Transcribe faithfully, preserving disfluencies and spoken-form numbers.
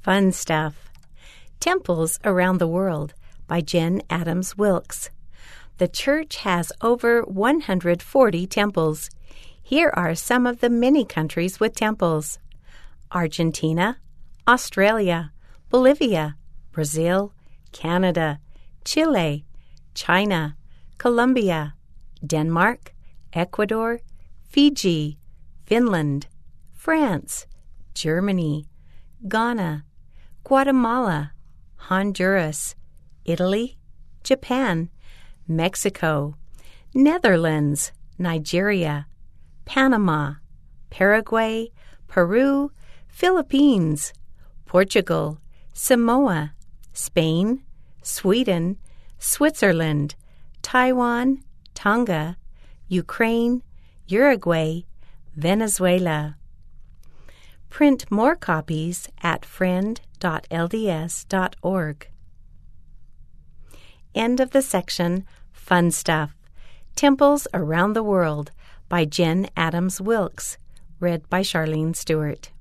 Fun Stuff. Temples Around the World by Jen Adams Wilkes. The church has over one hundred forty temples. Here are some of the many countries with temples: Argentina, Australia, Bolivia, Brazil, Canada, Chile, China, Colombia, Denmark, Ecuador, Fiji, Finland, France, Germany, Ghana, Guatemala, Honduras, Italy, Japan, Mexico, Netherlands, Nigeria, Panama, Paraguay, Peru, Philippines, Portugal, Samoa, Spain, Sweden, Switzerland, Taiwan, Tonga, Ukraine, Uruguay, Venezuela. Print more copies at friend dot L D S dot org. End of the section, Fun Stuff. Temples Around the World by Jen Adams Wilkes. Read by Charlene Stewart.